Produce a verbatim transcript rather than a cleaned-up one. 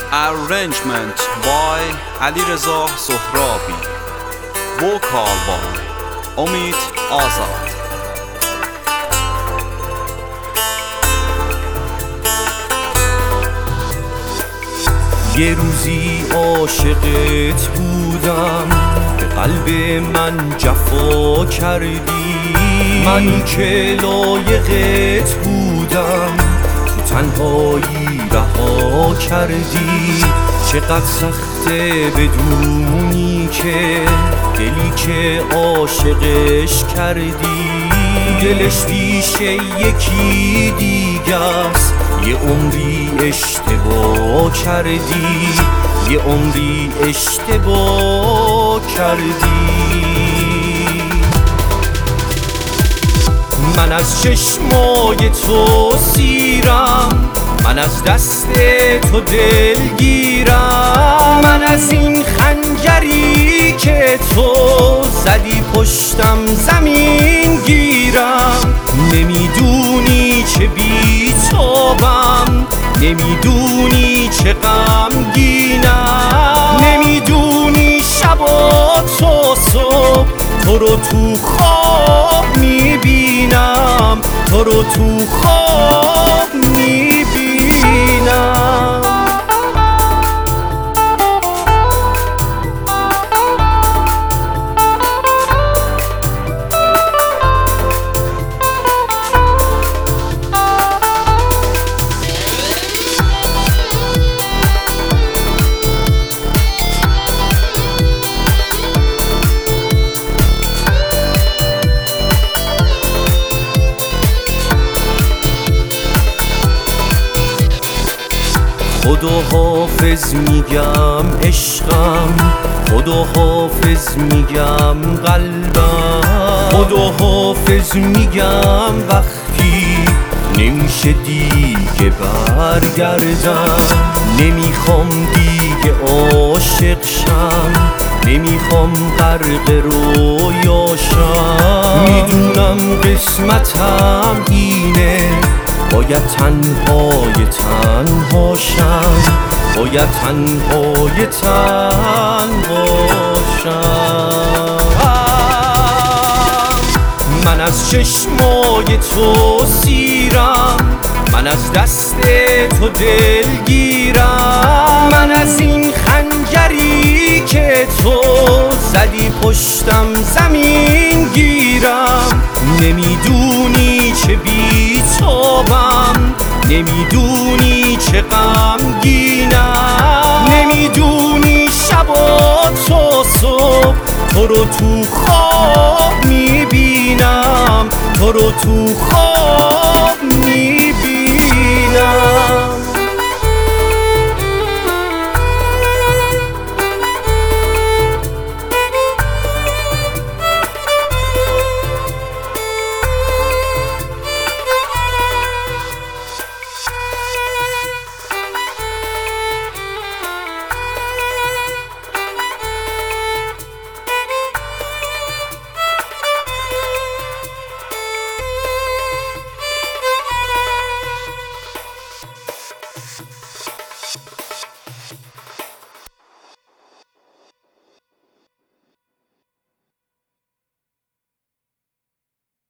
Arrangement by علیرضا سهرابی. Vocal by امید آزاد. یه روزی عاشقت بودم، به قلب من جفا کردی. من که لایقت بودم، تو تنهایی رها کردی. چقدر سخته بدونی که دلی که عاشقش کردی دلش پیش یکی دیگست. یه عمری اشتباه کردی، یه عمری اشتباه کردی. من از چشمای تو سیرم، من از دست تو دلگیرم. من از این خنجری که تو زدی پشتم زمین گیرم. نمیدونی چه بی‌تابم، نمیدونی چه غمگینم. نمیدونی شب و تا صبح تو رو تو خواب میبینم، تو رو تو خواب میبینم. خدا حافظ میگم عشقم، خدا حافظ میگم قلبم. خدا حافظ میگم وقتی نمیشه دیگه برگردم. نمیخوام دیگه عاشق شم، نمیخوام غرق رویاشم. میدونم قسمتم اینه، باید تنهای تنهاشم، باید تنهای تنهاشم. من از چشمای تو سیرم، من از دست تو دلگیرم. من از این خنجری که تو زدی پشتم زمین گیرم. نمیدونی چه بی‌تابم، نمیدونی چه غمگینم. نمیدونی شب و تا صبح تو رو تو خواب میبینم، تو رو تو خواب میبینم.